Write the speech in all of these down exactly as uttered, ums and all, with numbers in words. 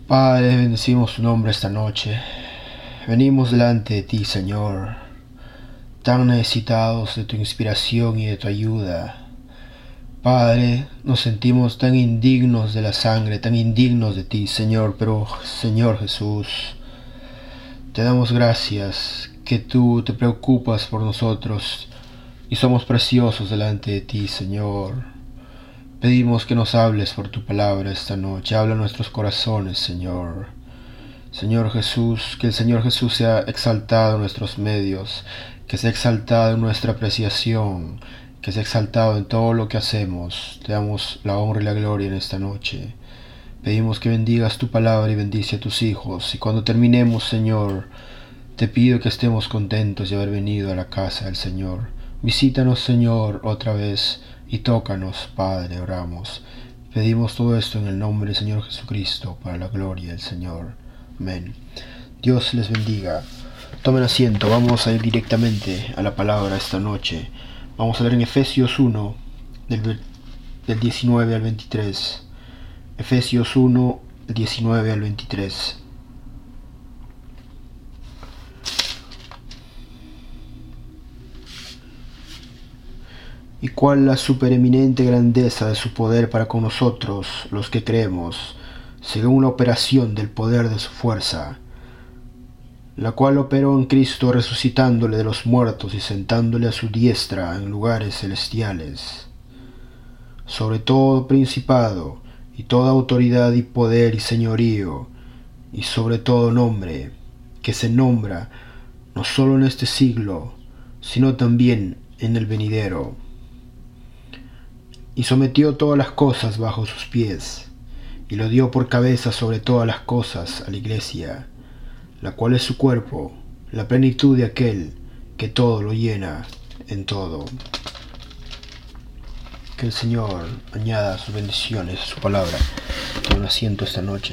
Padre, bendecimos tu nombre esta noche. Venimos delante de ti, Señor, tan necesitados de tu inspiración y de tu ayuda. Padre, nos sentimos tan indignos de la sangre, tan indignos de ti, Señor, pero, Señor Jesús, te damos gracias que tú te preocupas por nosotros y somos preciosos delante de ti, Señor. Pedimos que nos hables por tu palabra esta noche. Habla en nuestros corazones, Señor. Señor Jesús, que el Señor Jesús sea exaltado en nuestros medios, que sea exaltado en nuestra apreciación, que sea exaltado en todo lo que hacemos. Te damos la honra y la gloria en esta noche. Pedimos que bendigas tu palabra y bendice a tus hijos. Y cuando terminemos, Señor, te pido que estemos contentos de haber venido a la casa del Señor. Visítanos, Señor, otra vez y tócanos, Padre, oramos. Pedimos todo esto en el nombre del Señor Jesucristo, para la gloria del Señor. Amén. Dios les bendiga. Tomen asiento, vamos a ir directamente a la palabra esta noche. Vamos a leer en Efesios uno, del, del diecinueve al veintitrés. Efesios uno, diecinueve al veintitrés. Y cuál la supereminente grandeza de su poder para con nosotros, los que creemos, según la operación del poder de su fuerza, la cual operó en Cristo resucitándole de los muertos y sentándole a su diestra en lugares celestiales, sobre todo principado, y toda autoridad y poder y señorío, y sobre todo nombre, que se nombra no solo en este siglo, sino también en el venidero. Y sometió todas las cosas bajo sus pies, y lo dio por cabeza sobre todas las cosas a la Iglesia, la cual es su cuerpo, la plenitud de aquel que todo lo llena en todo. Que el Señor añada sus bendiciones a su palabra. Toma asiento esta noche.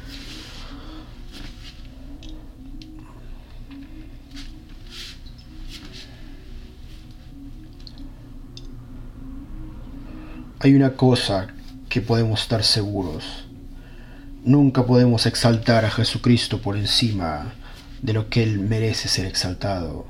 Hay una cosa que podemos estar seguros. Nunca podemos exaltar a Jesucristo por encima de lo que Él merece ser exaltado.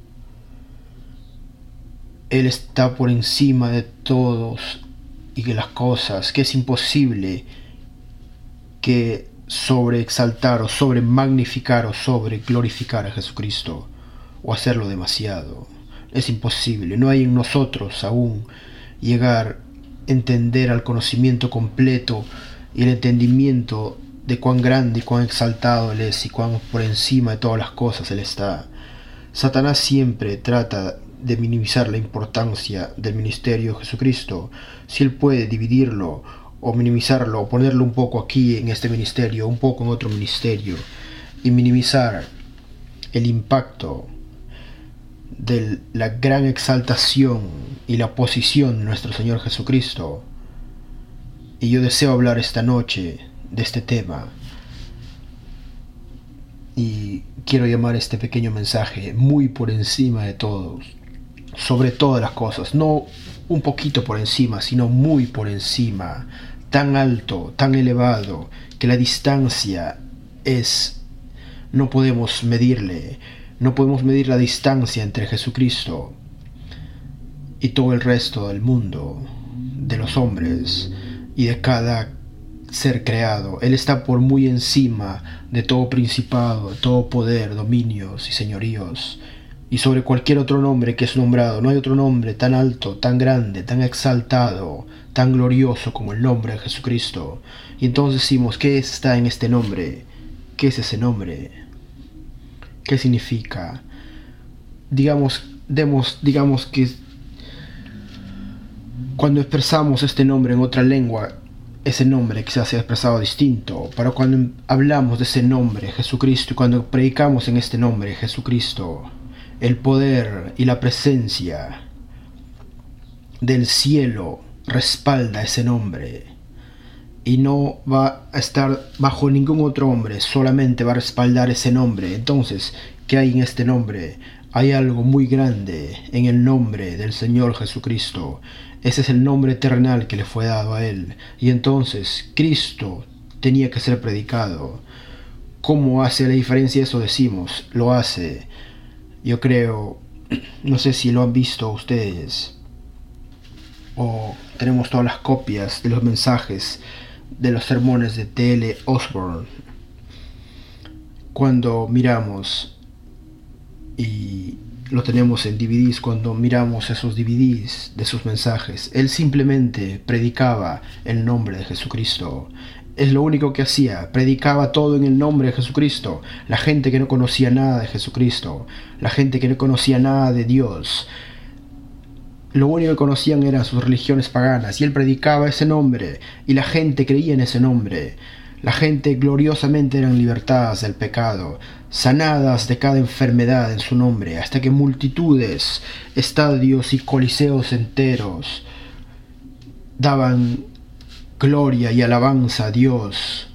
Él está por encima de todos y de las cosas, que es imposible que sobre exaltar o sobre magnificar o sobre glorificar a Jesucristo o hacerlo demasiado. Es imposible. No hay en nosotros aún llegar a entender al conocimiento completo y el entendimiento de cuán grande y cuán exaltado Él es y cuán por encima de todas las cosas Él está. Satanás siempre trata de minimizar la importancia del ministerio de Jesucristo. Si él puede dividirlo o minimizarlo o ponerlo un poco aquí en este ministerio, un poco en otro ministerio, y minimizar el impacto de la gran exaltación y la posición de nuestro Señor Jesucristo. Y yo deseo hablar esta noche de este tema, y quiero llamar este pequeño mensaje muy por encima de todos, sobre todas las cosas, no un poquito por encima, sino muy por encima, tan alto, tan elevado, que la distancia es, no podemos medirle, no podemos medir la distancia entre Jesucristo y todo el resto del mundo, de los hombres y de cada ser creado. Él está por muy encima de todo principado, de todo poder, dominios y señoríos, y sobre cualquier otro nombre que es nombrado. No hay otro nombre tan alto, tan grande, tan exaltado, tan glorioso como el nombre de Jesucristo. Y entonces decimos, ¿qué está en este nombre? ¿Qué es ese nombre? ¿Qué significa? Digamos, demos, digamos que cuando expresamos este nombre en otra lengua, ese nombre quizás sea expresado distinto, pero cuando hablamos de ese nombre, Jesucristo, y cuando predicamos en este nombre, Jesucristo, el poder y la presencia del cielo respalda ese nombre, y no va a estar bajo ningún otro nombre, solamente va a respaldar ese nombre. Entonces, ¿qué hay en este nombre? Hay algo muy grande en el nombre del Señor Jesucristo. Ese es el nombre terrenal que le fue dado a Él. Y entonces Cristo tenía que ser predicado. ¿Cómo hace la diferencia eso? Decimos, lo hace. Yo creo, no sé si lo han visto ustedes, o tenemos todas las copias de los mensajes de los sermones de T L Osborne. Cuando miramos, y lo tenemos en D V Ds, cuando miramos esos D V Ds de sus mensajes, él simplemente predicaba el nombre de Jesucristo. Es lo único que hacía, predicaba todo en el nombre de Jesucristo. La gente que no conocía nada de Jesucristo, la gente que no conocía nada de Dios, lo único que conocían eran sus religiones paganas, y él predicaba ese nombre, y la gente creía en ese nombre. La gente gloriosamente eran libertadas del pecado, sanadas de cada enfermedad en su nombre, hasta que multitudes, estadios y coliseos enteros daban gloria y alabanza a Dios.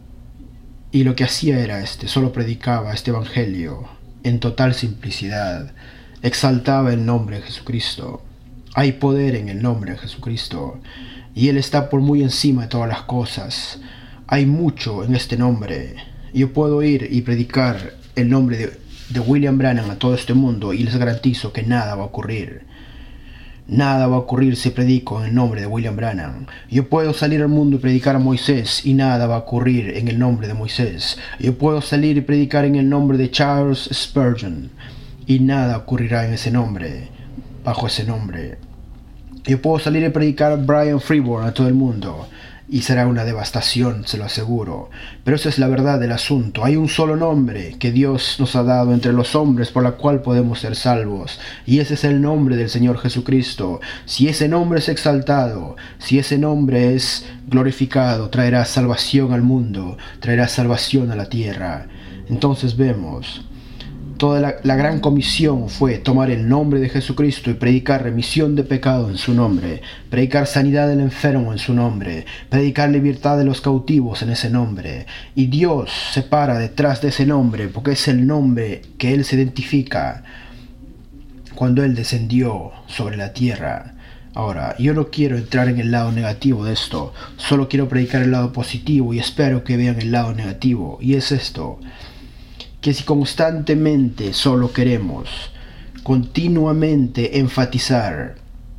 Y lo que hacía era este, solo predicaba este evangelio en total simplicidad, exaltaba el nombre de Jesucristo. Hay poder en el nombre de Jesucristo, y Él está por muy encima de todas las cosas. Hay mucho en este nombre. Yo puedo ir y predicar el nombre de, de William Branham a todo este mundo, y les garantizo que nada va a ocurrir. Nada va a ocurrir si predico en el nombre de William Branham. Yo puedo salir al mundo y predicar a Moisés, y nada va a ocurrir en el nombre de Moisés. Yo puedo salir y predicar en el nombre de Charles Spurgeon, y nada ocurrirá en ese nombre, bajo ese nombre. Yo puedo salir y predicar a Brian Freeborn a todo el mundo, y será una devastación, se lo aseguro. Pero esa es la verdad del asunto. Hay un solo nombre que Dios nos ha dado entre los hombres por la cual podemos ser salvos, y ese es el nombre del Señor Jesucristo. Si ese nombre es exaltado, si ese nombre es glorificado, traerá salvación al mundo, traerá salvación a la tierra. Entonces vemos, toda la, la gran comisión fue tomar el nombre de Jesucristo y predicar remisión de pecado en su nombre, predicar sanidad del enfermo en su nombre, predicar libertad de los cautivos en ese nombre. Y Dios se para detrás de ese nombre, porque es el nombre que Él se identifica cuando Él descendió sobre la tierra. Ahora, yo no quiero entrar en el lado negativo de esto, solo quiero predicar el lado positivo, y espero que vean el lado negativo, y es esto: que si constantemente solo queremos continuamente enfatizar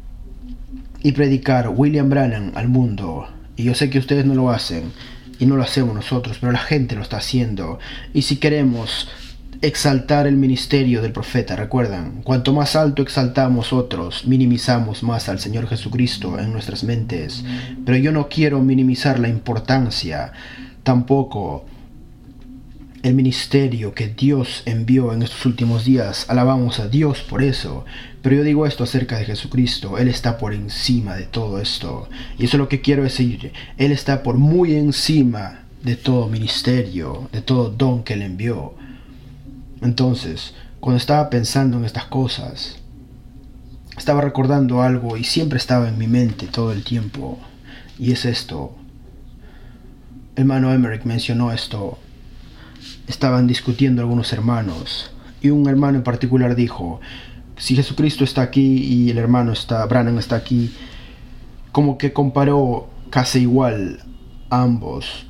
y predicar William Branham al mundo, y yo sé que ustedes no lo hacen y no lo hacemos nosotros, pero la gente lo está haciendo, y si queremos exaltar el ministerio del profeta, recuerdan, cuanto más alto exaltamos otros, minimizamos más al Señor Jesucristo en nuestras mentes. Pero yo no quiero minimizar la importancia, tampoco el ministerio que Dios envió en estos últimos días. Alabamos a Dios por eso. Pero yo digo esto acerca de Jesucristo: Él está por encima de todo esto. Y eso es lo que quiero decir. Él está por muy encima de todo ministerio, de todo don que Él envió. Entonces, cuando estaba pensando en estas cosas, estaba recordando algo, y siempre estaba en mi mente todo el tiempo. Y es esto. Hermano Emmerich mencionó esto. Estaban discutiendo algunos hermanos, y un hermano en particular dijo: si Jesucristo está aquí y el hermano está, Branham está aquí, como que comparó casi igual a ambos.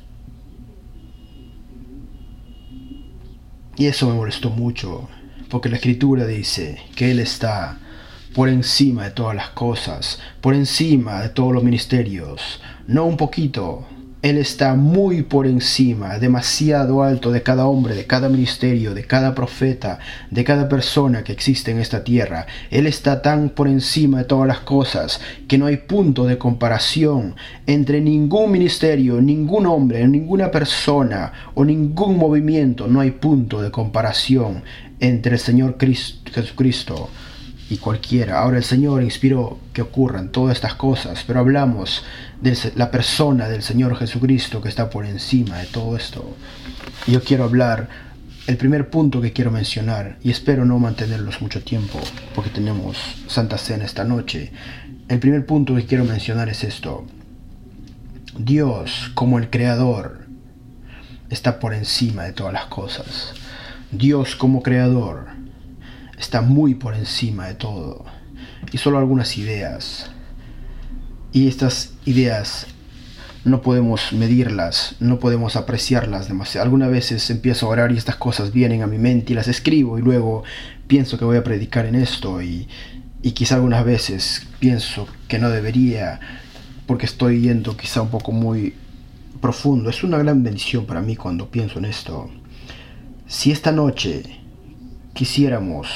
Y eso me molestó mucho, porque la Escritura dice que Él está por encima de todas las cosas, por encima de todos los ministerios, no un poquito. Él está muy por encima, demasiado alto de cada hombre, de cada ministerio, de cada profeta, de cada persona que existe en esta tierra. Él está tan por encima de todas las cosas que no hay punto de comparación entre ningún ministerio, ningún hombre, ninguna persona o ningún movimiento. No hay punto de comparación entre el Señor Cristo, Jesucristo y cualquiera. Ahora, el Señor inspiró que ocurran todas estas cosas, pero hablamos de la persona del Señor Jesucristo, que está por encima de todo esto. Y yo quiero hablar, el primer punto que quiero mencionar, y espero no mantenerlos mucho tiempo, porque tenemos Santa Cena esta noche. El primer punto que quiero mencionar es esto: Dios, como el Creador, está por encima de todas las cosas. Dios, como Creador, está muy por encima de todo. Y solo algunas ideas. Y estas ideas no podemos medirlas, no podemos apreciarlas demasiado. Algunas veces empiezo a orar y estas cosas vienen a mi mente y las escribo y luego pienso que voy a predicar en esto y, y quizá algunas veces pienso que no debería porque estoy yendo quizá un poco muy profundo. Es una gran bendición para mí cuando pienso en esto. Si esta noche quisiéramos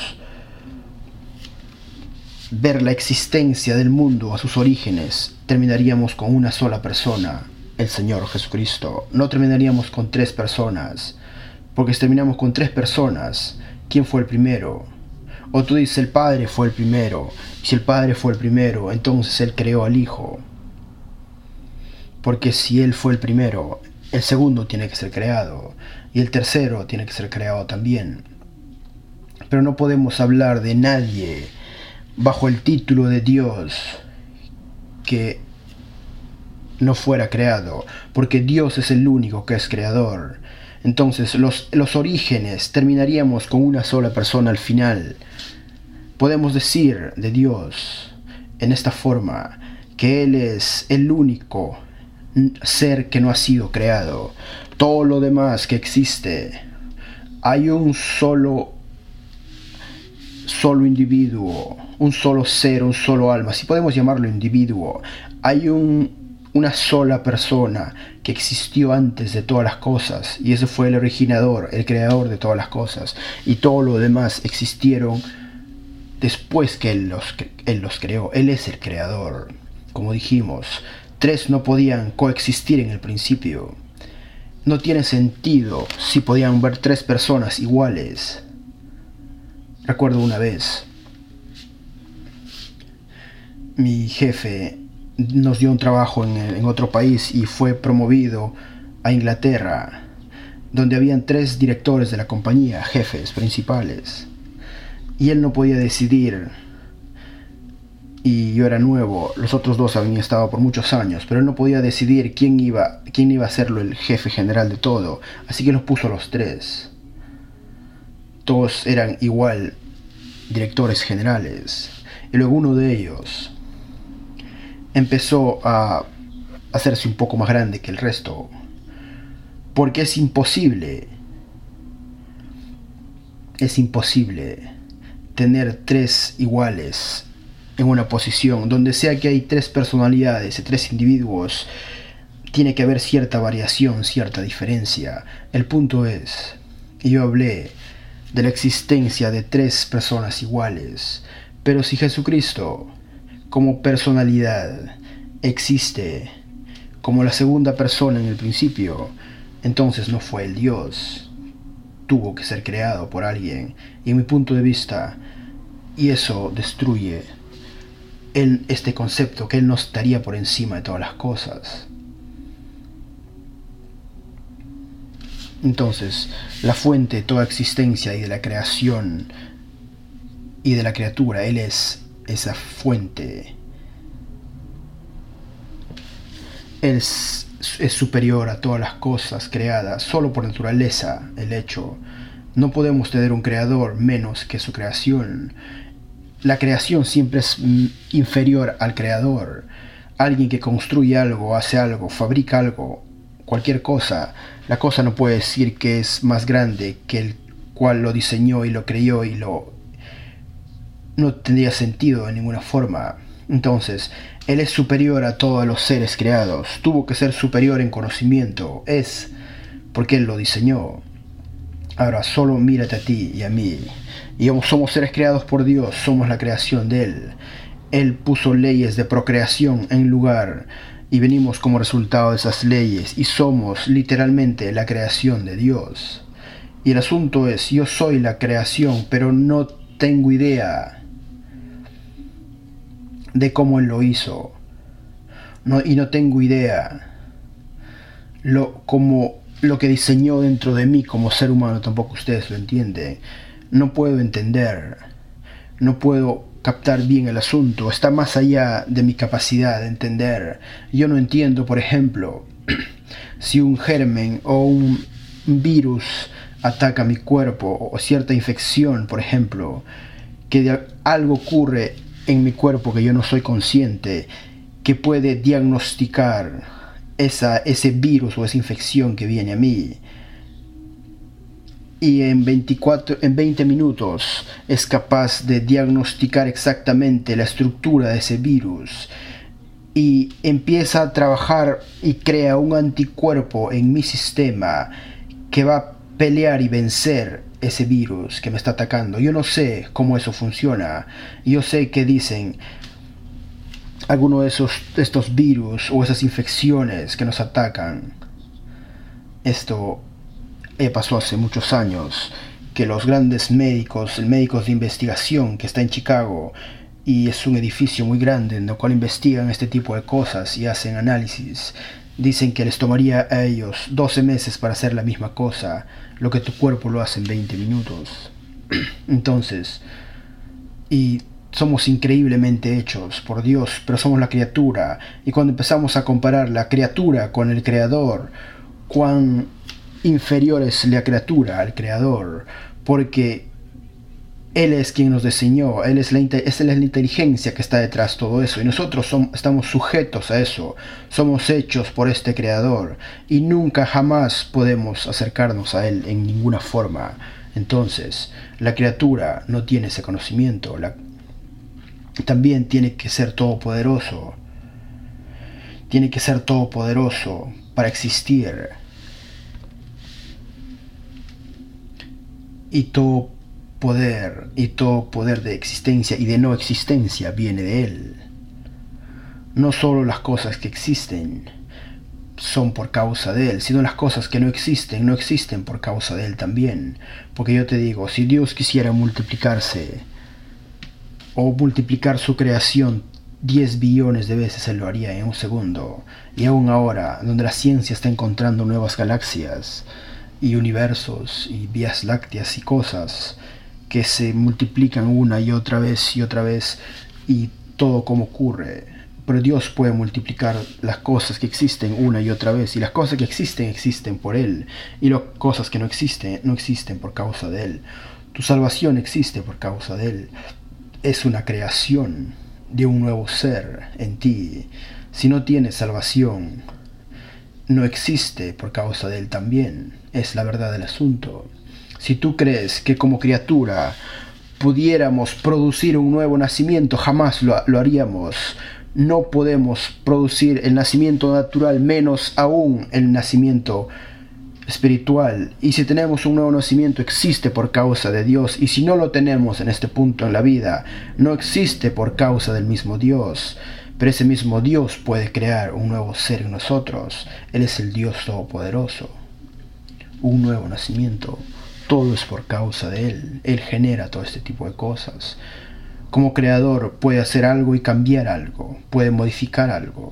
ver la existencia del mundo a sus orígenes, terminaríamos con una sola persona, el Señor Jesucristo. No terminaríamos con tres personas, porque si terminamos con tres personas, ¿quién fue el primero? O tú dices, el Padre fue el primero. Y si el Padre fue el primero, entonces Él creó al Hijo. Porque si Él fue el primero, el segundo tiene que ser creado, y el tercero tiene que ser creado también. Pero no podemos hablar de nadie bajo el título de Dios que no fuera creado, porque Dios es el único que es creador. Entonces los, los orígenes terminaríamos con una sola persona al final. Podemos decir de Dios en esta forma que Él es el único ser que no ha sido creado. Todo lo demás que existe, hay un solo solo individuo, un solo ser, un solo alma, si podemos llamarlo individuo. Hay un, una sola persona que existió antes de todas las cosas, y ese fue el originador, el creador de todas las cosas, y todo lo demás existieron después que Él los, él los creó. Él es el creador. Como dijimos, tres no podían coexistir en el principio. No tiene sentido si podían ver tres personas iguales. Recuerdo una vez, mi jefe nos dio un trabajo en, en otro país y fue promovido a Inglaterra, donde habían tres directores de la compañía, jefes principales, y él no podía decidir, y yo era nuevo, los otros dos habían estado por muchos años, pero él no podía decidir quién iba, quién iba a serlo el jefe general de todo, así que los puso a los tres. Todos eran igual directores generales, y luego uno de ellos empezó a hacerse un poco más grande que el resto, porque es imposible, es imposible tener tres iguales en una posición. Donde sea que hay tres personalidades y tres individuos, tiene que haber cierta variación, cierta diferencia. El punto es, y yo hablé de la existencia de tres personas iguales, pero si Jesucristo como personalidad existe como la segunda persona en el principio, entonces no fue el Dios, tuvo que ser creado por alguien, y en mi punto de vista, y eso destruye el, este concepto que Él no estaría por encima de todas las cosas. Entonces, la fuente de toda existencia y de la creación y de la criatura, Él es esa fuente. Él es, es superior a todas las cosas creadas, solo por naturaleza, el hecho. No podemos tener un creador menos que su creación. La creación siempre es inferior al creador. Alguien que construye algo, hace algo, fabrica algo, cualquier cosa, la cosa no puede decir que es más grande que el cual lo diseñó y lo creó y lo... no tendría sentido de ninguna forma. Entonces, Él es superior a todos los seres creados. Tuvo que ser superior en conocimiento. Es porque Él lo diseñó. Ahora, solo mírate a ti y a mí. Y somos seres creados por Dios, somos la creación de Él. Él puso leyes de procreación en lugar, y venimos como resultado de esas leyes, y somos literalmente la creación de Dios. Y el asunto es, yo soy la creación, pero no tengo idea de cómo Él lo hizo. No, y no tengo idea lo, como, lo que diseñó dentro de mí como ser humano, tampoco ustedes lo entienden. No puedo entender, no puedo captar bien el asunto, está más allá de mi capacidad de entender. Yo no entiendo, por ejemplo, si un germen o un virus ataca mi cuerpo, o cierta infección, por ejemplo, que de algo ocurre en mi cuerpo que yo no soy consciente, que puede diagnosticar esa, ese virus o esa infección que viene a mí. Y en, veinticuatro, en veinte minutos es capaz de diagnosticar exactamente la estructura de ese virus. Y empieza a trabajar y crea un anticuerpo en mi sistema que va a pelear y vencer ese virus que me está atacando. Yo no sé cómo eso funciona. Yo sé que dicen algunos de esos estos virus o esas infecciones que nos atacan. Esto eh, pasó hace muchos años, que los grandes médicos, el médicos de investigación que está en Chicago, y es un edificio muy grande en el cual investigan este tipo de cosas y hacen análisis, dicen que les tomaría a ellos doce meses para hacer la misma cosa, lo que tu cuerpo lo hace en veinte minutos. Entonces, y somos increíblemente hechos por Dios, pero somos la criatura, y cuando empezamos a comparar la criatura con el Creador, cuán inferior es la criatura al Creador, porque Él es quien nos diseñó, Él es la, es la inteligencia que está detrás de todo eso, y nosotros somos, estamos sujetos a eso, somos hechos por este Creador, y nunca jamás podemos acercarnos a Él en ninguna forma. Entonces, la criatura no tiene ese conocimiento, la, también tiene que ser todopoderoso, tiene que ser todopoderoso para existir, y todo poder y todo poder de existencia y de no existencia viene de Él. No solo las cosas que existen son por causa de Él, sino las cosas que no existen, no existen por causa de Él también. Porque yo te digo, si Dios quisiera multiplicarse o multiplicar su creación diez billones de veces, Él lo haría en un segundo. Y aún ahora, donde la ciencia está encontrando nuevas galaxias y universos y vías lácteas y cosas que se multiplican una y otra vez y otra vez, y todo como ocurre, pero Dios puede multiplicar las cosas que existen una y otra vez, y las cosas que existen existen por Él, y las cosas que no existen no existen por causa de Él. Tu salvación existe por causa de Él, es una creación de un nuevo ser en ti. Si no tienes salvación, no existe por causa de Él también. Es la verdad del asunto. Si tú crees que como criatura pudiéramos producir un nuevo nacimiento, jamás lo, lo haríamos. No podemos producir el nacimiento natural, menos aún el nacimiento espiritual. Y si tenemos un nuevo nacimiento, existe por causa de Dios. Y si no lo tenemos en este punto en la vida, no existe por causa del mismo Dios. Pero ese mismo Dios puede crear un nuevo ser en nosotros. Él es el Dios Todopoderoso. Un nuevo nacimiento. Todo es por causa de Él. Él genera todo este tipo de cosas. Como creador puede hacer algo y cambiar algo. Puede modificar algo.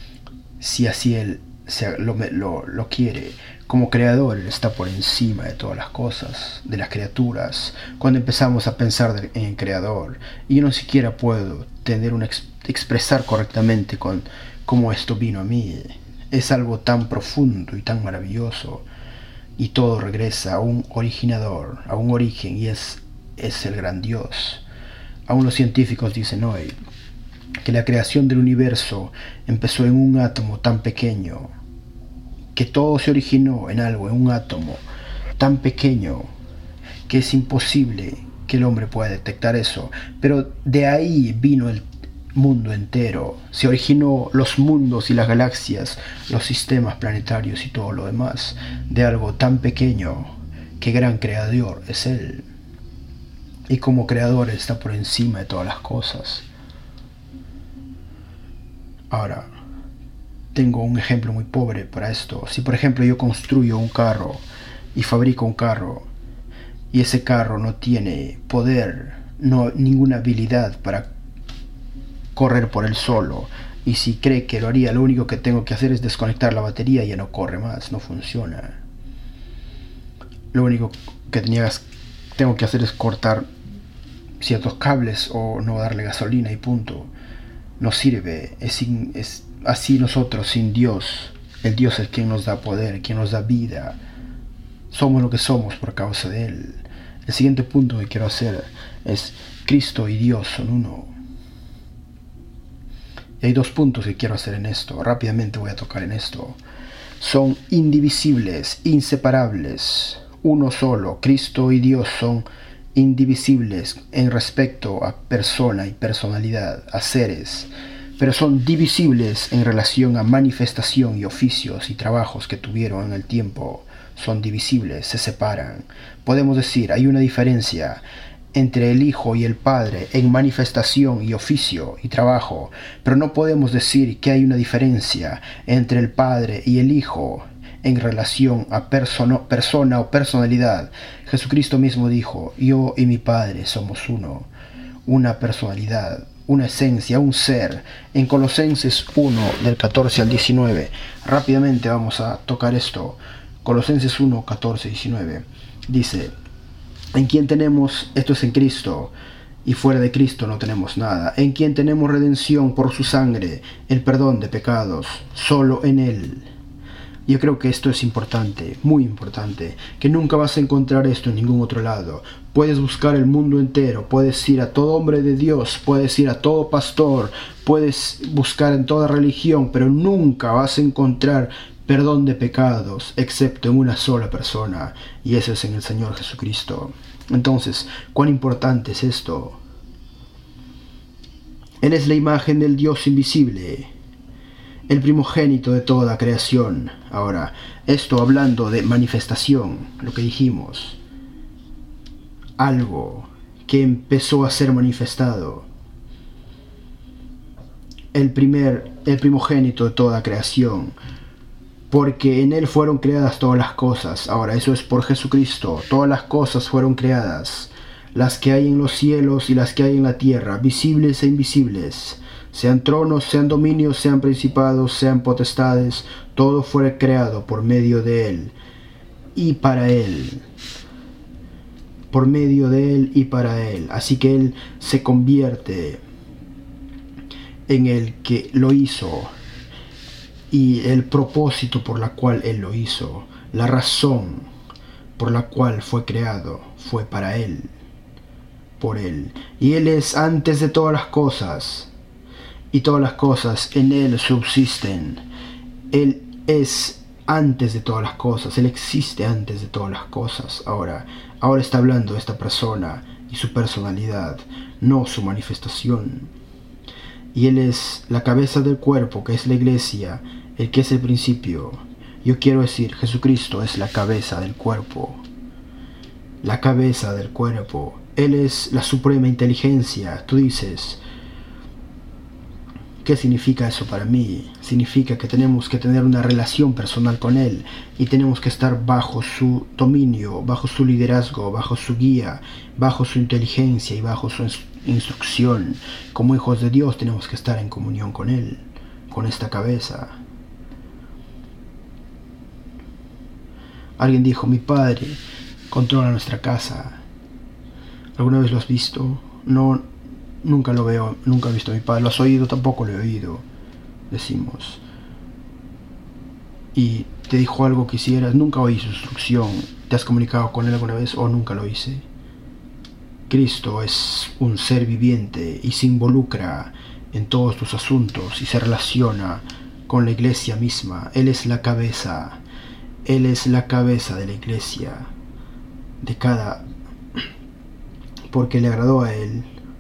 Si así Él se, lo, lo, lo quiere. Como creador Él está por encima de todas las cosas, de las criaturas. Cuando empezamos a pensar en el creador, y yo no siquiera puedo tener una exp expresar correctamente con cómo esto vino a mí. Es algo tan profundo y tan maravilloso. Y todo regresa a un originador, a un origen, y es, es el gran Dios. Aún los científicos dicen hoy que la creación del universo empezó en un átomo tan pequeño, que todo se originó en algo, en un átomo tan pequeño, que es imposible que el hombre pueda detectar eso. Pero de ahí vino el mundo entero, se originó los mundos y las galaxias, los sistemas planetarios y todo lo demás, de algo tan pequeño, que gran creador es Él. Y como creador está por encima de todas las cosas. Ahora, tengo un ejemplo muy pobre para esto. Si por ejemplo yo construyo un carro y fabrico un carro, y ese carro no tiene poder, no ninguna habilidad para correr por él solo, y si cree que lo haría, lo único que tengo que hacer es desconectar la batería y ya no corre más, no funciona. Lo único que tenía, tengo que hacer es cortar ciertos cables o no darle gasolina y punto. No sirve. Es, sin, es así nosotros sin Dios. El Dios es quien nos da poder, quien nos da vida. Somos lo que somos por causa de Él. El siguiente punto que quiero hacer es: Cristo y Dios son uno. Y hay dos puntos que quiero hacer en esto. Rápidamente voy a tocar en esto. Son indivisibles, inseparables, uno solo. Cristo y Dios son indivisibles en respecto a persona y personalidad, a seres, pero son divisibles en relación a manifestación y oficios y trabajos que tuvieron en el tiempo. Son divisibles, se separan. Podemos decir, hay una diferencia entre el Hijo y el Padre en manifestación y oficio y trabajo, pero no podemos decir que hay una diferencia entre el Padre y el Hijo en relación a persona, persona o personalidad. Jesucristo mismo dijo, yo y mi Padre somos uno, una personalidad, una esencia, un ser. En Colosenses uno, del catorce al diecinueve, rápidamente vamos a tocar esto. Colosenses uno, catorce, diecinueve, dice, en quien tenemos, esto es en Cristo, y fuera de Cristo no tenemos nada, en quien tenemos redención por su sangre, el perdón de pecados, solo en Él. Yo creo que esto es importante, muy importante, que nunca vas a encontrar esto en ningún otro lado. Puedes buscar el mundo entero, puedes ir a todo hombre de Dios, puedes ir a todo pastor, puedes buscar en toda religión, pero nunca vas a encontrar perdón de pecados, excepto en una sola persona, y ese es en el Señor Jesucristo. Entonces, ¿cuán importante es esto? Él es la imagen del Dios invisible, el primogénito de toda creación. Ahora, esto hablando de manifestación, lo que dijimos, algo que empezó a ser manifestado, el primer, el primogénito de toda creación, porque en Él fueron creadas todas las cosas. Ahora, eso es por Jesucristo. Todas las cosas fueron creadas, las que hay en los cielos y las que hay en la tierra, visibles e invisibles, sean tronos, sean dominios, sean principados, sean potestades, todo fue creado por medio de Él y para Él. Por medio de Él y para Él. Así que Él se convierte en el que lo hizo, y el propósito por la cual Él lo hizo, la razón por la cual fue creado, fue para Él, por Él. Y Él es antes de todas las cosas, y todas las cosas en Él subsisten. Él es antes de todas las cosas, Él existe antes de todas las cosas. Ahora, ahora está hablando de esta persona y su personalidad, no su manifestación. Y Él es la cabeza del cuerpo, que es la iglesia, el que es el principio. Yo quiero decir, Jesucristo es la cabeza del cuerpo. La cabeza del cuerpo. Él es la suprema inteligencia. Tú dices, ¿qué significa eso para mí? Significa que tenemos que tener una relación personal con Él y tenemos que estar bajo su dominio, bajo su liderazgo, bajo su guía, bajo su inteligencia y bajo su instrucción. Como hijos de Dios tenemos que estar en comunión con Él, con esta cabeza. Alguien dijo, mi padre controla nuestra casa. ¿Alguna vez lo has visto? No, nunca lo veo, nunca he visto a mi padre. ¿Lo has oído? Tampoco lo he oído, decimos. Y te dijo algo que hicieras, nunca oí su instrucción. ¿Te has comunicado con Él alguna vez o nunca lo hice? Cristo es un ser viviente y se involucra en todos tus asuntos y se relaciona con la iglesia misma. Él es la cabeza. Él es la cabeza de la iglesia, de cada, porque le agradó a Él.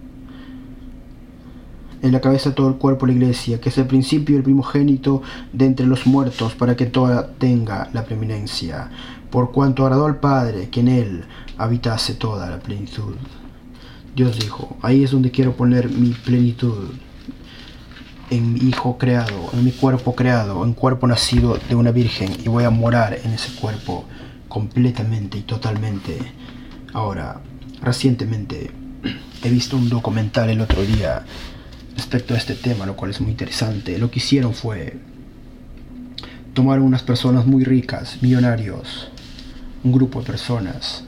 En la cabeza de todo el cuerpo de la iglesia, que es el principio y el primogénito de entre los muertos, para que toda tenga la preeminencia, por cuanto agradó al Padre que en Él habitase toda la plenitud. Dios dijo, ahí es donde quiero poner mi plenitud, en mi hijo creado, en mi cuerpo creado, en cuerpo nacido de una virgen, y voy a morar en ese cuerpo completamente y totalmente. Ahora, recientemente he visto un documental el otro día respecto a este tema, lo cual es muy interesante. Lo que hicieron fue tomar unas personas muy ricas, millonarios, un grupo de personas,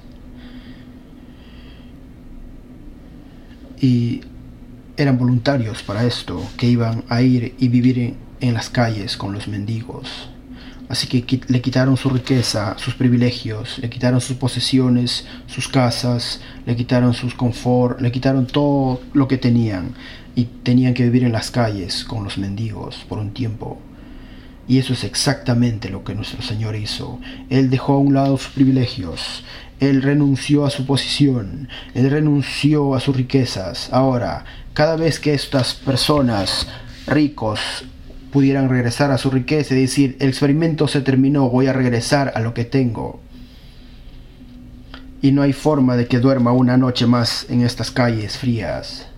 y eran voluntarios para esto, que iban a ir y vivir en, en las calles con los mendigos. Así que le quitaron su riqueza, sus privilegios, le quitaron sus posesiones, sus casas, le quitaron sus confort, le quitaron todo lo que tenían y tenían que vivir en las calles con los mendigos por un tiempo. Y eso es exactamente lo que nuestro Señor hizo. Él dejó a un lado sus privilegios, Él renunció a su posición, Él renunció a sus riquezas. Ahora, cada vez que estas personas ricos pudieran regresar a su riqueza y decir, el experimento se terminó, voy a regresar a lo que tengo. Y no hay forma de que duerma una noche más en estas calles frías.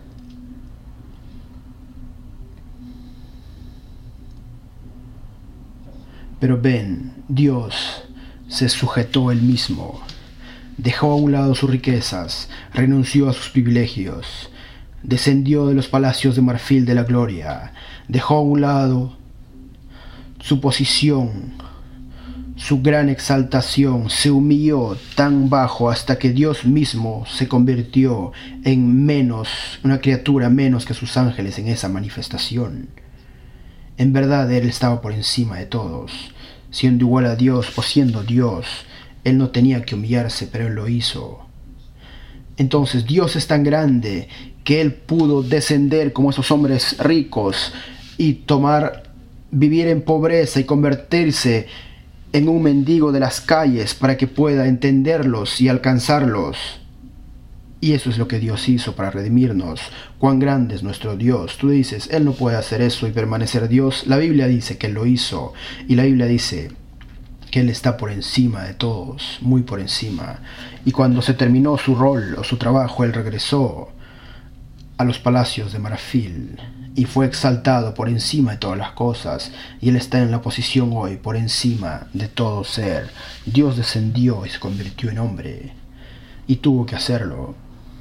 Pero ven, Dios se sujetó él mismo, dejó a un lado sus riquezas, renunció a sus privilegios, descendió de los palacios de marfil de la gloria, dejó a un lado su posición, su gran exaltación, se humilló tan bajo hasta que Dios mismo se convirtió en menos, una criatura menos que sus ángeles en esa manifestación. En verdad Él estaba por encima de todos, siendo igual a Dios o siendo Dios. Él no tenía que humillarse, pero Él lo hizo. Entonces Dios es tan grande que Él pudo descender como esos hombres ricos y tomar, vivir en pobreza y convertirse en un mendigo de las calles para que pueda entenderlos y alcanzarlos. Y eso es lo que Dios hizo para redimirnos. Cuán grande es nuestro Dios. Tú dices, Él no puede hacer eso y permanecer Dios. La Biblia dice que Él lo hizo. Y la Biblia dice que Él está por encima de todos, muy por encima. Y cuando se terminó su rol o su trabajo, Él regresó a los palacios de marfil y fue exaltado por encima de todas las cosas. Y Él está en la posición hoy por encima de todo ser. Dios descendió y se convirtió en hombre. Y tuvo que hacerlo.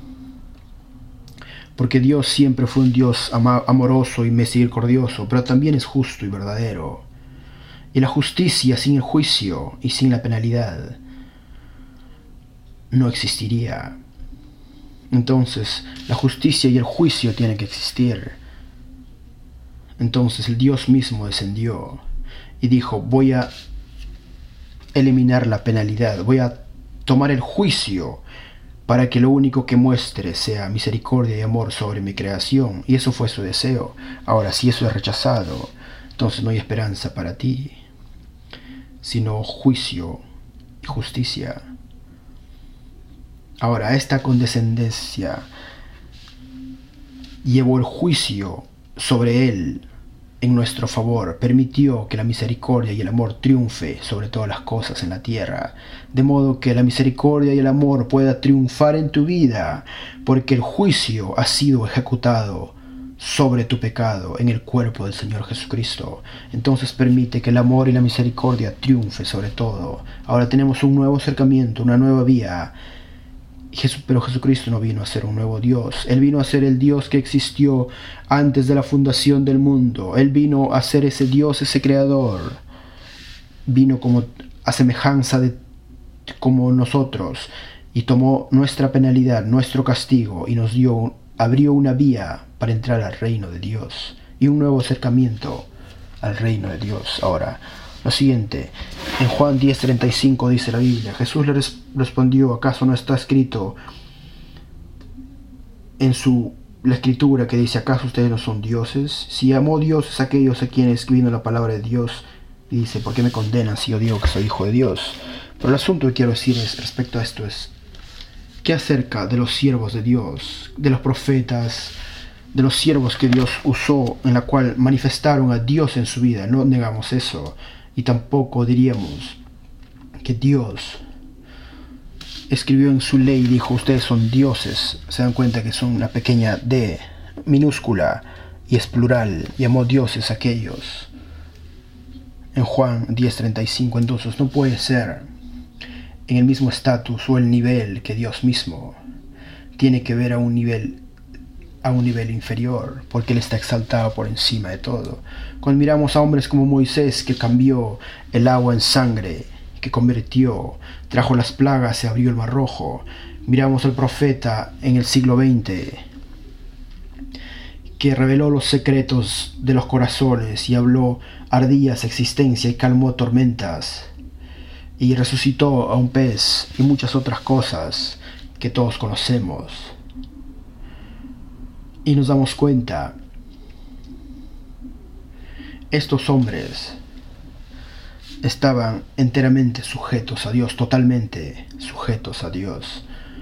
Porque Dios siempre fue un Dios ama- amoroso y misericordioso, pero también es justo y verdadero. Y la justicia sin el juicio y sin la penalidad no existiría. Entonces, la justicia y el juicio tienen que existir. Entonces, el Dios mismo descendió y dijo, voy a eliminar la penalidad, voy a tomar el juicio para que lo único que muestre sea misericordia y amor sobre mi creación. Y eso fue su deseo. Ahora, si eso es rechazado, entonces no hay esperanza para ti, sino juicio y justicia. Ahora, esta condescendencia llevó el juicio sobre él en nuestro favor, permitió que la misericordia y el amor triunfe sobre todas las cosas en la tierra, de modo que la misericordia y el amor pueda triunfar en tu vida, porque el juicio ha sido ejecutado sobre tu pecado en el cuerpo del Señor Jesucristo. Entonces permite que el amor y la misericordia triunfe sobre todo. Ahora tenemos un nuevo acercamiento, una nueva vía. Pero Jesucristo no vino a ser un nuevo Dios. Él vino a ser el Dios que existió antes de la fundación del mundo. Él vino a ser ese Dios, ese creador. Vino como a semejanza de como nosotros y tomó nuestra penalidad, nuestro castigo y nos dio, abrió una vía para entrar al reino de Dios y un nuevo acercamiento al reino de Dios. Ahora, lo siguiente, en Juan diez treinta y cinco dice la Biblia, Jesús le res- respondió, ¿acaso no está escrito en su la escritura que dice, ¿acaso ustedes no son dioses? Si amó Dios a aquellos a quienes vino la palabra de Dios, y dice, ¿por qué me condenan si yo digo que soy hijo de Dios? Pero el asunto que quiero decir es, respecto a esto es, ¿qué acerca de los siervos de Dios, de los profetas, de los siervos que Dios usó, en la cual manifestaron a Dios en su vida? No negamos eso. Y tampoco diríamos que Dios escribió en su ley y dijo, ustedes son dioses. Se dan cuenta que son una pequeña D minúscula y es plural. Llamó dioses a aquellos. En Juan diez treinta y cinco, entonces no puede ser en el mismo estatus o el nivel que Dios mismo. Tiene que ver a un nivel a un nivel inferior, porque Él está exaltado por encima de todo. Cuando miramos a hombres como Moisés, que cambió el agua en sangre, que convirtió, trajo las plagas, se abrió el mar rojo. Miramos al profeta en el siglo veinte, que reveló los secretos de los corazones y habló ardías existencia y calmó tormentas, y resucitó a un pez y muchas otras cosas que todos conocemos. Y nos damos cuenta, estos hombres estaban enteramente sujetos a Dios, totalmente sujetos a Dios.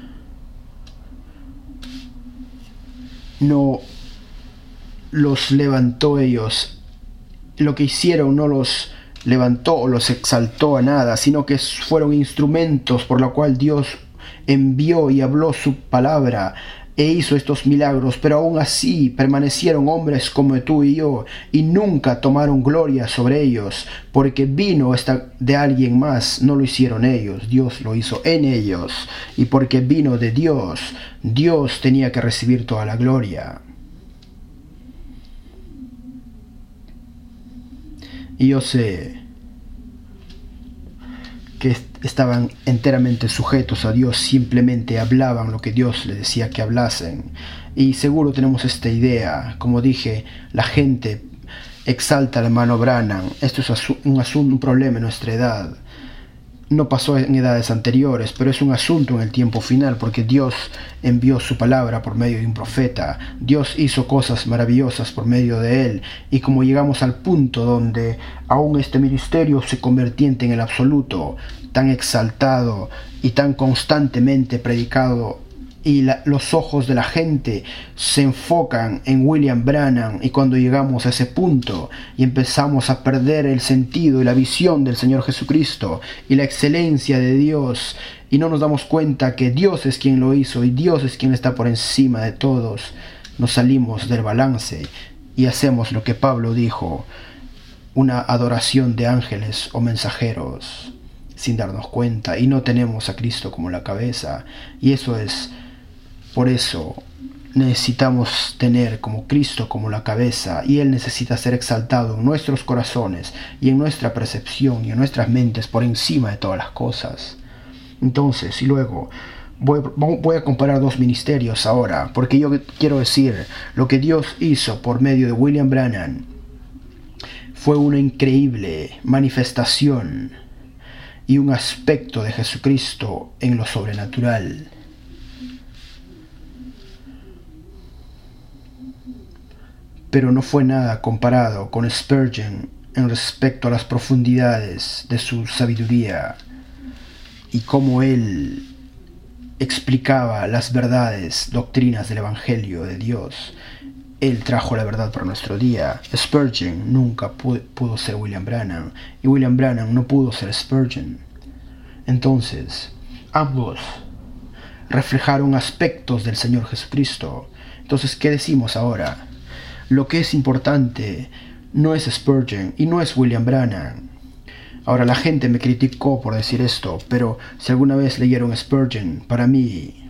No los levantó ellos, lo que hicieron no los levantó o los exaltó a nada, sino que fueron instrumentos por la cual Dios envió y habló su palabra e hizo estos milagros, pero aún así permanecieron hombres como tú y yo y nunca tomaron gloria sobre ellos, porque vino esta de alguien más, no lo hicieron ellos, Dios lo hizo en ellos, y porque vino de Dios, Dios tenía que recibir toda la gloria. Y yo sé que estaban enteramente sujetos a Dios, simplemente hablaban lo que Dios les decía que hablasen. Y seguro tenemos esta idea, como dije, la gente exalta al hermano Branham. Esto es un asunto, un problema en nuestra edad. No pasó en edades anteriores, pero es un asunto en el tiempo final, porque Dios envió su palabra por medio de un profeta. Dios hizo cosas maravillosas por medio de él, y como llegamos al punto donde aún este ministerio se convirtiente en el absoluto, tan exaltado y tan constantemente predicado, y la, los ojos de la gente se enfocan en William Branham, y cuando llegamos a ese punto y empezamos a perder el sentido y la visión del Señor Jesucristo y la excelencia de Dios, y no nos damos cuenta que Dios es quien lo hizo y Dios es quien está por encima de todos, nos salimos del balance y hacemos lo que Pablo dijo, una adoración de ángeles o mensajeros, sin darnos cuenta, y no tenemos a Cristo como la cabeza. Y eso es por eso necesitamos tener como Cristo como la cabeza, y Él necesita ser exaltado en nuestros corazones y en nuestra percepción y en nuestras mentes por encima de todas las cosas. Entonces, y luego voy, voy a comparar dos ministerios ahora, porque yo quiero decir, lo que Dios hizo por medio de William Branham fue una increíble manifestación y un aspecto de Jesucristo en lo sobrenatural. Pero no fue nada comparado con Spurgeon en respecto a las profundidades de su sabiduría y cómo él explicaba las verdades, doctrinas del Evangelio de Dios. Él trajo la verdad para nuestro día. Spurgeon nunca pudo, pudo ser William Branham, y William Branham no pudo ser Spurgeon. Entonces, ambos reflejaron aspectos del Señor Jesucristo. Entonces, ¿qué decimos ahora? Lo que es importante no es Spurgeon y no es William Branham. Ahora, la gente me criticó por decir esto, pero si alguna vez leyeron Spurgeon, para mí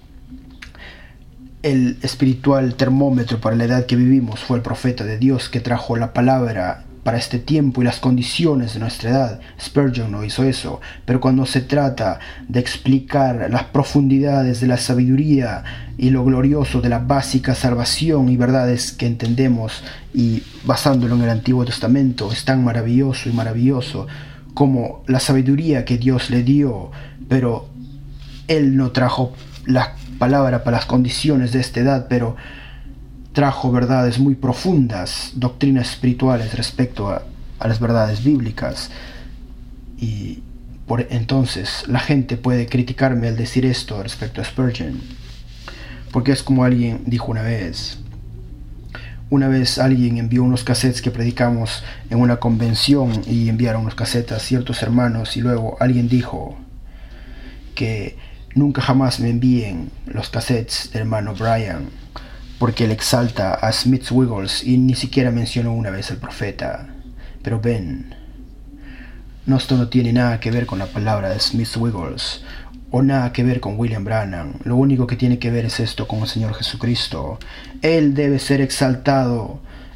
el espiritual termómetro para la edad que vivimos fue el profeta de Dios que trajo la palabra para este tiempo y las condiciones de nuestra edad. Spurgeon no hizo eso, pero cuando se trata de explicar las profundidades de la sabiduría y lo glorioso de la básica salvación y verdades que entendemos, y basándolo en el Antiguo Testamento, es tan maravilloso y maravilloso como la sabiduría que Dios le dio, pero Él no trajo la palabra para las condiciones de esta edad, pero trajo verdades muy profundas, doctrinas espirituales respecto a, a las verdades bíblicas. Y por entonces la gente puede criticarme al decir esto respecto a Spurgeon, porque es como alguien dijo una vez. Una vez alguien envió unos cassettes que predicamos en una convención, y enviaron unos cassettes a ciertos hermanos, y luego alguien dijo que nunca jamás me envíen los cassettes del hermano Brian, porque él exalta a Smith Wiggles y ni siquiera mencionó una vez al profeta. Pero ven, no, esto no tiene nada que ver con la palabra de Smith Wiggles o nada que ver con William Branham. Lo único que tiene que ver es esto con el Señor Jesucristo. Él debe ser exaltado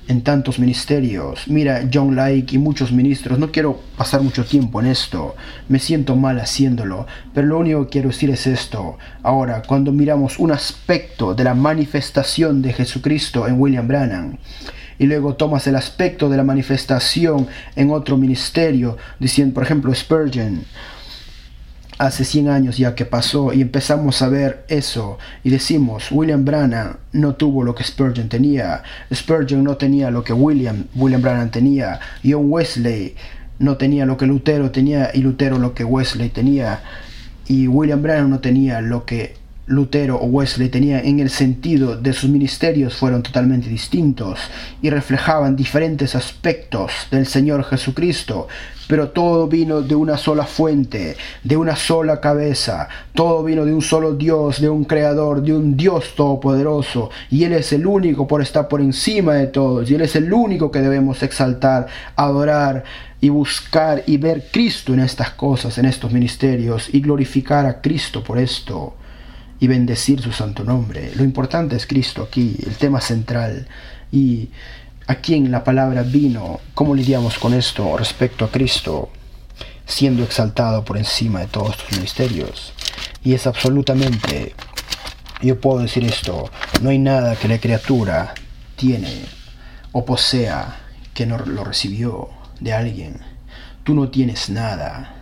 en tantos ministerios. Mira, John Lake y muchos ministros, no quiero pasar mucho tiempo en esto, me siento mal haciéndolo, pero lo único que quiero decir es esto. Ahora, cuando miramos un aspecto de la manifestación de Jesucristo en William Branham, y luego tomas el aspecto de la manifestación en otro ministerio, diciendo, por ejemplo, Spurgeon, hace cien años ya que pasó, y empezamos a ver eso y decimos, William Branham no tuvo lo que Spurgeon tenía, Spurgeon no tenía lo que William, William Branham tenía, John Wesley no tenía lo que Lutero tenía y Lutero lo que Wesley tenía, y William Branham no tenía lo que Lutero o Wesley tenía, en el sentido de sus ministerios fueron totalmente distintos y reflejaban diferentes aspectos del Señor Jesucristo, pero todo vino de una sola fuente, de una sola cabeza, todo vino de un solo Dios, de un Creador, de un Dios todopoderoso, y Él es el único por estar por encima de todos, y Él es el único que debemos exaltar, adorar y buscar y ver Cristo en estas cosas, en estos ministerios, y glorificar a Cristo por esto y bendecir su santo nombre. Lo importante es Cristo aquí, el tema central, y aquí en la palabra vino, ¿cómo lidiamos con esto respecto a Cristo siendo exaltado por encima de todos estos ministerios? Y es absolutamente, yo puedo decir esto, no hay nada que la criatura tiene o posea que no lo recibió de alguien. Tú no tienes nada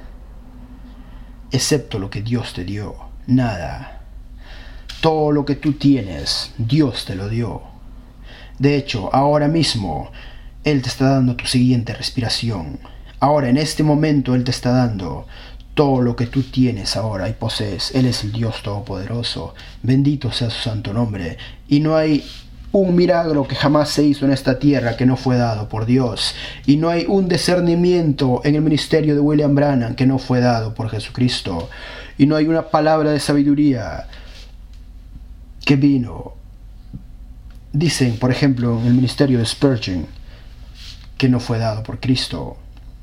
excepto lo que Dios te dio, nada. Todo lo que tú tienes, Dios te lo dio. De hecho, ahora mismo, Él te está dando tu siguiente respiración. Ahora, en este momento, Él te está dando todo lo que tú tienes ahora y posees. Él es el Dios Todopoderoso. Bendito sea su santo nombre. Y no hay un milagro que jamás se hizo en esta tierra que no fue dado por Dios. Y no hay un discernimiento en el ministerio de William Branham que no fue dado por Jesucristo. Y no hay una palabra de sabiduría que vino. Dicen, por ejemplo, en el ministerio de Spurgeon, que no fue dado por Cristo.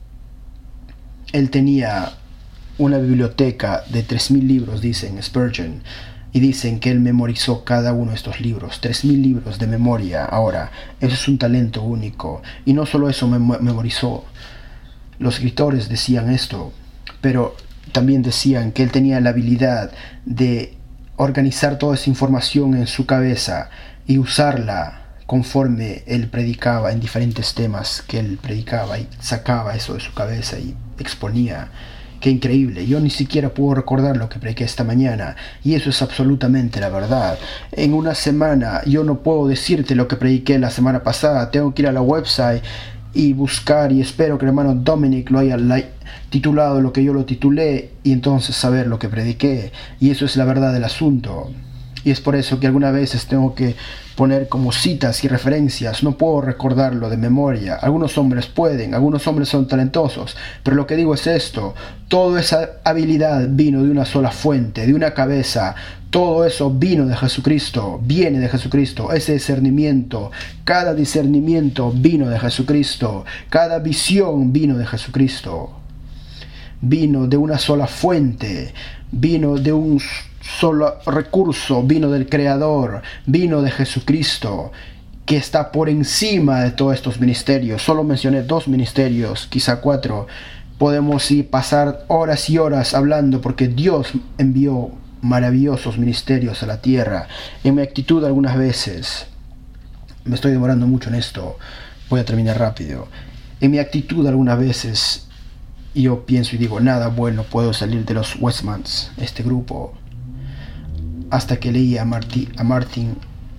Él tenía una biblioteca de tres mil libros, dicen Spurgeon, y dicen que él memorizó cada uno de estos libros, tres mil libros de memoria. Ahora, eso es un talento único, y no solo eso mem- memorizó. Los escritores decían esto, pero también decían que él tenía la habilidad de organizar toda esa información en su cabeza y usarla conforme él predicaba en diferentes temas que él predicaba, y sacaba eso de su cabeza y exponía. Qué increíble. Yo ni siquiera puedo recordar lo que prediqué esta mañana, y eso es absolutamente la verdad. En una semana yo no puedo decirte lo que prediqué la semana pasada. Tengo que ir a la website y buscar, y espero que el hermano Dominic lo haya titulado lo que yo lo titulé, y entonces saber lo que prediqué. Y eso es la verdad del asunto. Y es por eso que algunas veces tengo que poner como citas y referencias. No puedo recordarlo de memoria. Algunos hombres pueden, algunos hombres son talentosos, pero lo que digo es esto: toda esa habilidad vino de una sola fuente, de una cabeza. Todo eso vino de Jesucristo, viene de Jesucristo. Ese discernimiento, cada discernimiento vino de Jesucristo, cada visión vino de Jesucristo. Vino de una sola fuente, vino de un solo recurso, vino del Creador, vino de Jesucristo, que está por encima de todos estos ministerios. Solo mencioné dos ministerios, quizá cuatro. Podemos ir pasar horas y horas hablando, porque Dios envió maravillosos ministerios a la tierra. En mi actitud algunas veces, me estoy demorando mucho en esto, voy a terminar rápido. En mi actitud algunas veces yo pienso y digo, nada bueno puedo salir de los Westmans, este grupo, hasta que leí a, Marti, a Martin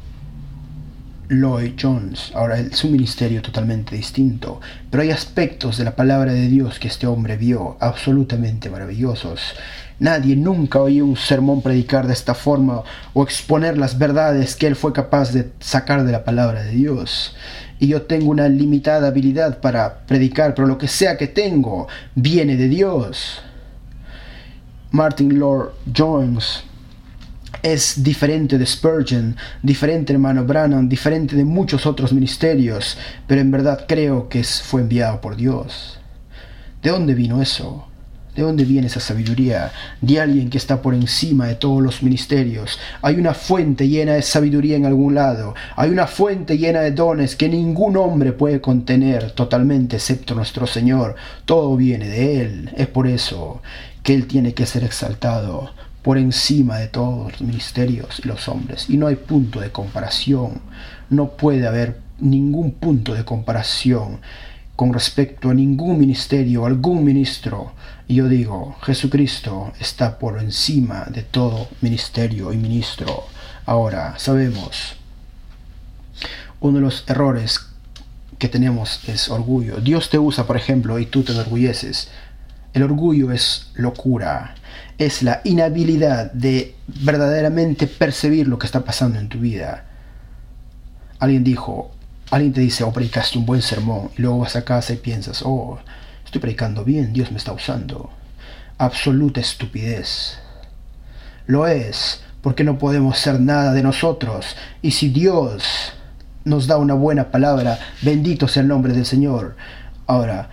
Lloyd Jones. Ahora es un ministerio totalmente distinto, pero hay aspectos de la palabra de Dios que este hombre vio absolutamente maravillosos. Nadie nunca oí un sermón predicar de esta forma o exponer las verdades que él fue capaz de sacar de la palabra de Dios. Y yo tengo una limitada habilidad para predicar, pero lo que sea que tengo viene de Dios. Martin Lloyd Jones es diferente de Spurgeon, diferente de hermano Branham, diferente de muchos otros ministerios, pero en verdad creo que fue enviado por Dios. ¿De dónde vino eso? ¿De dónde viene esa sabiduría? De alguien que está por encima de todos los ministerios. Hay una fuente llena de sabiduría en algún lado. Hay una fuente llena de dones que ningún hombre puede contener totalmente excepto nuestro Señor. Todo viene de Él. Es por eso que Él tiene que ser exaltado por encima de todos los ministerios y los hombres. Y no hay punto de comparación. No puede haber ningún punto de comparación con respecto a ningún ministerio, algún ministro. Y yo digo, Jesucristo está por encima de todo ministerio y ministro. Ahora, sabemos, uno de los errores que tenemos es orgullo. Dios te usa, por ejemplo, y tú te enorgulleces. El orgullo es locura. Es la inhabilidad de verdaderamente percibir lo que está pasando en tu vida. Alguien dijo, alguien te dice, oh, predicaste un buen sermón, y luego vas a casa y piensas, oh, estoy predicando bien, Dios me está usando. Absoluta estupidez. Lo es, porque no podemos ser nada de nosotros. Y si Dios nos da una buena palabra, bendito sea el nombre del Señor. Ahora,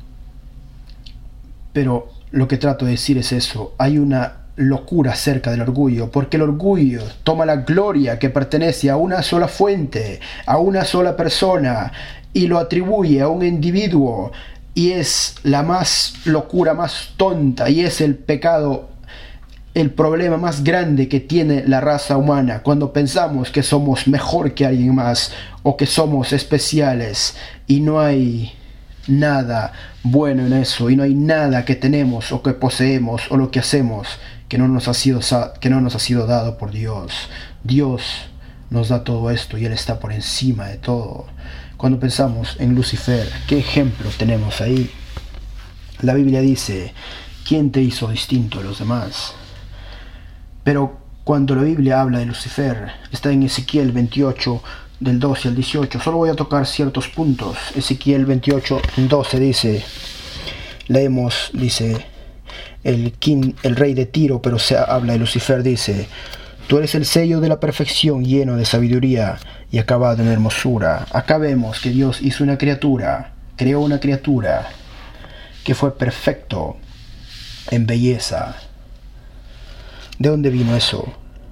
pero lo que trato de decir es eso. Hay una locura acerca del orgullo, porque el orgullo toma la gloria que pertenece a una sola fuente, a una sola persona, y lo atribuye a un individuo, y es la más locura más tonta, y es el pecado, el problema más grande que tiene la raza humana, cuando pensamos que somos mejor que alguien más, o que somos especiales, y no hay nada bueno en eso, y no hay nada que tenemos o que poseemos o lo que hacemos que no nos ha sido, que no nos ha sido dado por Dios. Dios nos da todo esto y Él está por encima de todo. Cuando pensamos en Lucifer, ¿qué ejemplo tenemos ahí? La Biblia dice, ¿quién te hizo distinto de los demás? Pero cuando la Biblia habla de Lucifer, está en Ezequiel veintiocho, del doce al dieciocho. Solo voy a tocar ciertos puntos. Ezequiel veintiocho, doce dice, leemos, dice, el, king, el rey de Tiro, pero se habla de Lucifer, dice, tú eres el sello de la perfección, lleno de sabiduría y acabado en hermosura. Acá vemos que Dios hizo una criatura, creó una criatura que fue perfecto en belleza. ¿De dónde vino eso?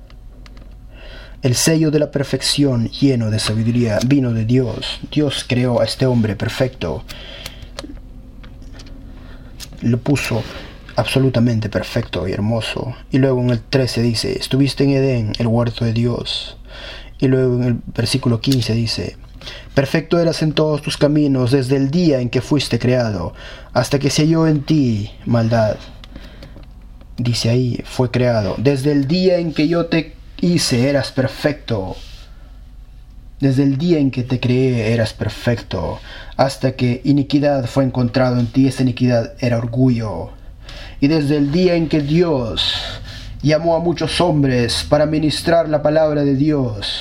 El sello de la perfección lleno de sabiduría vino de Dios. Dios creó a este hombre perfecto. Lo puso absolutamente perfecto y hermoso. Y luego en el trece dice, estuviste en Edén, el huerto de Dios. Y luego en el versículo quince dice, perfecto eras en todos tus caminos desde el día en que fuiste creado, hasta que se halló en ti maldad. Dice ahí, fue creado. Desde el día en que yo te hice, eras perfecto. Desde el día en que te creé, eras perfecto. Hasta que iniquidad fue encontrado en ti, esa iniquidad era orgullo. Y desde el día en que Dios llamó a muchos hombres para ministrar la palabra de Dios,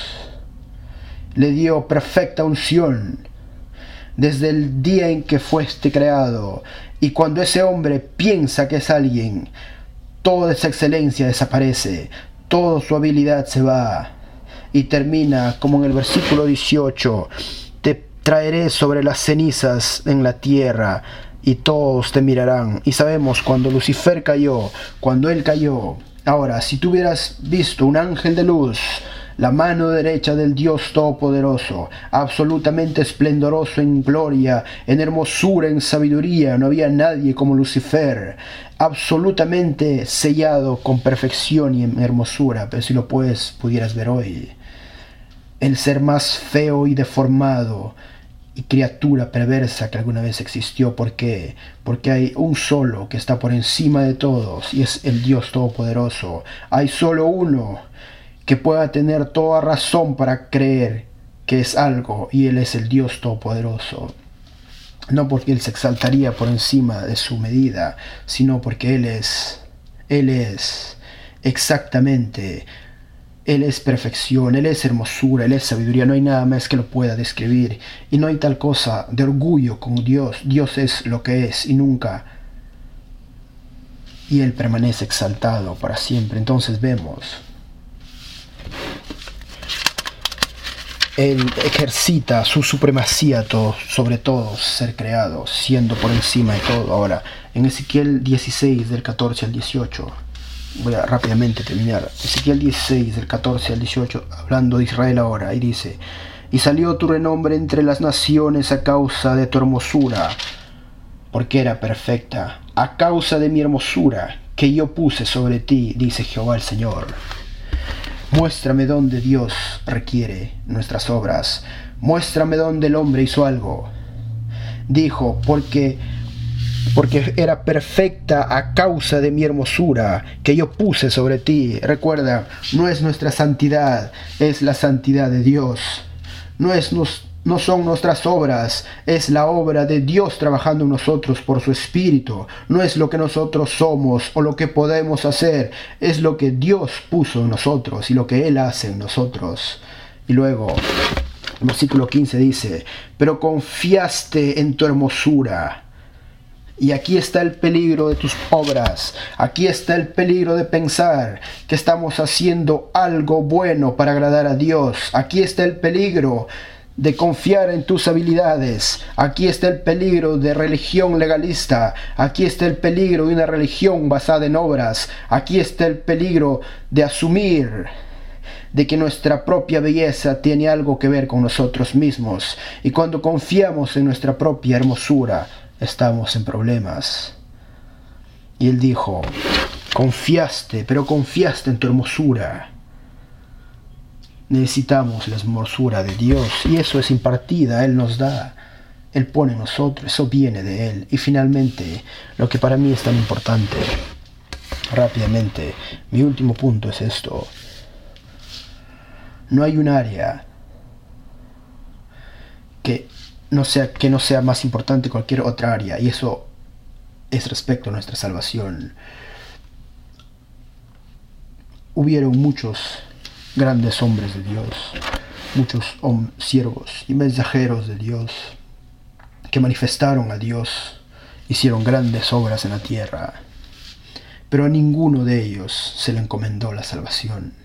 le dio perfecta unción. Desde el día en que fuiste creado, y cuando ese hombre piensa que es alguien, toda esa excelencia desaparece, toda su habilidad se va, y termina como en el versículo dieciocho, te traeré sobre las cenizas en la tierra, y todos te mirarán. Y sabemos cuando Lucifer cayó, cuando él cayó. Ahora, si tú hubieras visto un ángel de luz, la mano derecha del Dios Todopoderoso, absolutamente esplendoroso en gloria, en hermosura, en sabiduría, no había nadie como Lucifer, absolutamente sellado con perfección y en hermosura. Pero si lo puedes, pudieras ver hoy, el ser más feo y deformado y criatura perversa que alguna vez existió. ¿Por qué? Porque hay un solo que está por encima de todos, y es el Dios Todopoderoso. Hay solo uno que pueda tener toda razón para creer que es algo, y Él es el Dios Todopoderoso. No porque Él se exaltaría por encima de su medida, sino porque Él es, Él es exactamente, Él es perfección, Él es hermosura, Él es sabiduría. No hay nada más que lo pueda describir, y no hay tal cosa de orgullo como Dios. Dios es lo que es y nunca, y Él permanece exaltado para siempre. Entonces vemos Él ejercita su supremacía todo, sobre todo ser creado, siendo por encima de todo. Ahora, en Ezequiel dieciséis, del catorce al dieciocho, voy a rápidamente terminar. Ezequiel dieciséis, del catorce al dieciocho, hablando de Israel ahora, y dice: y salió tu renombre entre las naciones a causa de tu hermosura, porque era perfecta, a causa de mi hermosura que yo puse sobre ti, dice Jehová el Señor. Muéstrame dónde Dios requiere nuestras obras. Muéstrame dónde el hombre hizo algo. Dijo, porque, porque era perfecta a causa de mi hermosura que yo puse sobre ti. Recuerda, no es nuestra santidad, es la santidad de Dios. No, es nos, no son nuestras obras, es la obra de Dios trabajando en nosotros por su Espíritu. No es lo que nosotros somos o lo que podemos hacer, es lo que Dios puso en nosotros y lo que Él hace en nosotros. Y luego, versículo quince dice: pero confiaste en tu hermosura. Y aquí está el peligro de tus obras. Aquí está el peligro de pensar que estamos haciendo algo bueno para agradar a Dios. Aquí está el peligro de confiar en tus habilidades. Aquí está el peligro de religión legalista. Aquí está el peligro de una religión basada en obras. Aquí está el peligro de asumir de que nuestra propia belleza tiene algo que ver con nosotros mismos. Y cuando confiamos en nuestra propia hermosura, estamos en problemas. Y él dijo: confiaste, pero confiaste en tu hermosura. Necesitamos la hermosura de Dios, y eso es impartida, Él nos da, Él pone en nosotros, eso viene de Él. Y finalmente, lo que para mí es tan importante, rápidamente, mi último punto es esto: no hay un área que no sea, que no sea más importante que cualquier otra área, y eso es respecto a nuestra salvación. Hubieron muchos grandes hombres de Dios, muchos siervos y mensajeros de Dios que manifestaron a Dios, hicieron grandes obras en la tierra, pero a ninguno de ellos se le encomendó la salvación.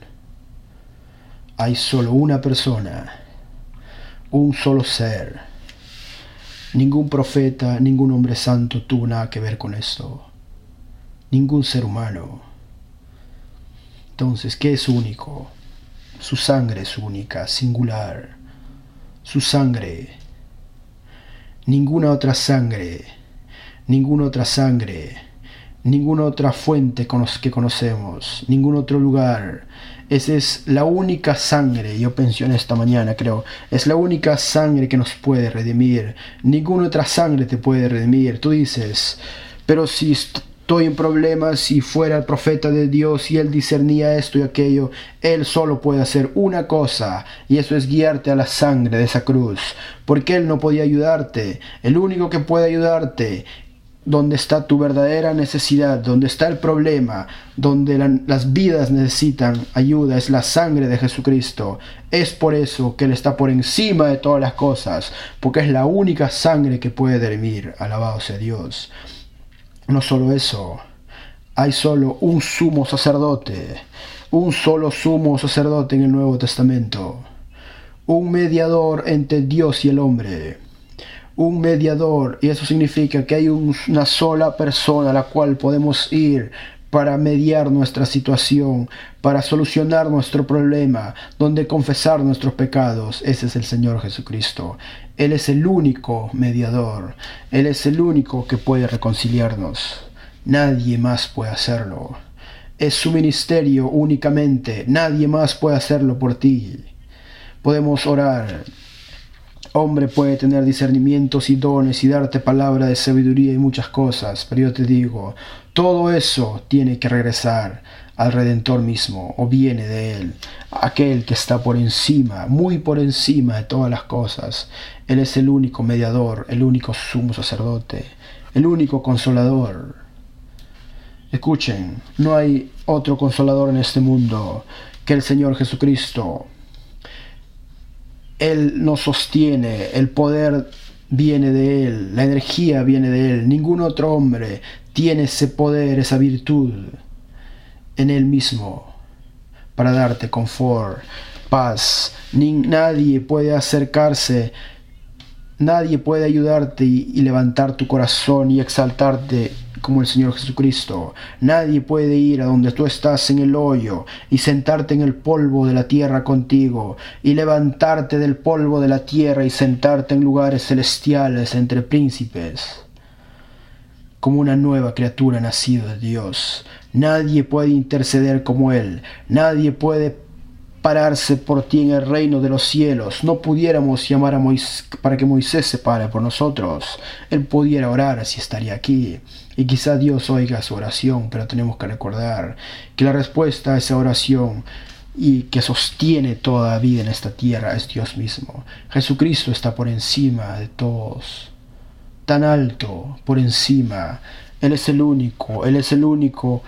Hay solo una persona, un solo ser. Ningún profeta, ningún hombre santo tuvo nada que ver con esto. Ningún ser humano. Entonces, ¿qué es único? Su sangre es única, singular. Su sangre. Ninguna otra sangre. Ninguna otra sangre. Ninguna otra fuente que conocemos. Ningún otro lugar. Esa es la única sangre, yo pensé en esta mañana, creo. Es la única sangre que nos puede redimir. Ninguna otra sangre te puede redimir. Tú dices, pero si estoy en problemas, si fuera el profeta de Dios y él discernía esto y aquello, él solo puede hacer una cosa, y eso es guiarte a la sangre de esa cruz, porque él no podía ayudarte. El único que puede ayudarte donde está tu verdadera necesidad, donde está el problema, donde la, las vidas necesitan ayuda, es la sangre de Jesucristo. Es por eso que Él está por encima de todas las cosas, porque es la única sangre que puede redimir. Alabado sea Dios. No solo eso, hay solo un sumo sacerdote, un solo sumo sacerdote en el Nuevo Testamento, un mediador entre Dios y el hombre. Un mediador, y eso significa que hay un, una sola persona a la cual podemos ir para mediar nuestra situación, para solucionar nuestro problema, donde confesar nuestros pecados. Ese es el Señor Jesucristo. Él es el único mediador. Él es el único que puede reconciliarnos. Nadie más puede hacerlo. Es su ministerio únicamente. Nadie más puede hacerlo por ti. Podemos orar. Hombre puede tener discernimientos y dones y darte palabra de sabiduría y muchas cosas, pero yo te digo, todo eso tiene que regresar al Redentor mismo, o viene de Él, aquel que está por encima, muy por encima de todas las cosas. Él es el único mediador, el único sumo sacerdote, el único consolador. Escuchen, no hay otro consolador en este mundo que el Señor Jesucristo. Él nos sostiene, el poder viene de Él, la energía viene de Él. Ningún otro hombre tiene ese poder, esa virtud en Él mismo para darte confort. paz. Ni nadie puede acercarse, nadie puede ayudarte y, y levantar tu corazón y exaltarte como el Señor Jesucristo. Nadie puede ir a donde tú estás en el hoyo y sentarte en el polvo de la tierra contigo y levantarte del polvo de la tierra y sentarte en lugares celestiales entre príncipes como una nueva criatura nacida de Dios. Nadie puede interceder como Él. Nadie puede pararse por ti en el reino de los cielos. No pudiéramos llamar a Moisés para que Moisés se pare por nosotros. Él pudiera orar, así estaría aquí. Y quizá Dios oiga su oración, pero tenemos que recordar que la respuesta a esa oración y que sostiene toda la vida en esta tierra es Dios mismo. Jesucristo está por encima de todos, tan alto, por encima. Él es el único, Él es el único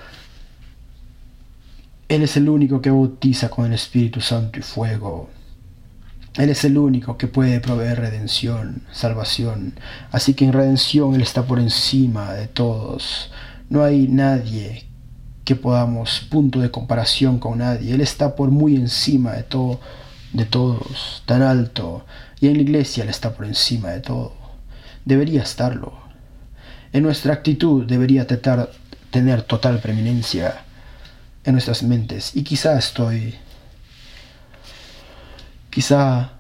Él es el único que bautiza con el Espíritu Santo y fuego. Él es el único que puede proveer redención, salvación. Así que en redención Él está por encima de todos. No hay nadie que podamos, punto de comparación con nadie. Él está por muy encima de todo, de todos, tan alto. Y en la iglesia Él está por encima de todo. Debería estarlo. En nuestra actitud debería tratar, tener total preeminencia en nuestras mentes. Y quizá estoy quizá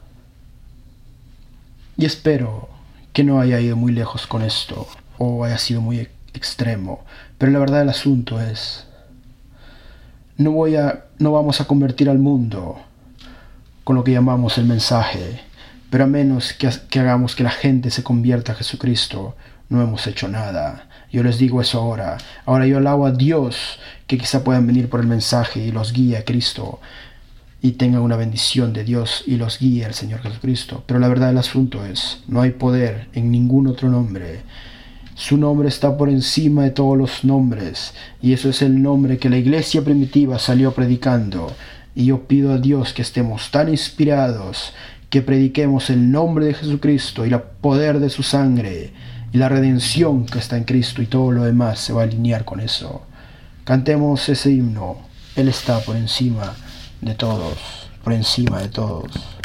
y espero que no haya ido muy lejos con esto o haya sido muy extremo, pero la verdad del asunto es no voy a no vamos a convertir al mundo con lo que llamamos el mensaje, pero a menos que, que hagamos que la gente se convierta a Jesucristo, no hemos hecho nada. Yo les digo eso ahora. Ahora yo alabo a Dios que quizá puedan venir por el mensaje y los guíe a Cristo y tengan una bendición de Dios y los guíe al Señor Jesucristo. Pero la verdad del asunto es, no hay poder en ningún otro nombre. Su nombre está por encima de todos los nombres y eso es el nombre que la iglesia primitiva salió predicando. Y yo pido a Dios que estemos tan inspirados que prediquemos el nombre de Jesucristo y el poder de su sangre y la redención que está en Cristo, y todo lo demás se va a alinear con eso. Cantemos ese himno. Él está por encima de todos, por encima de todos.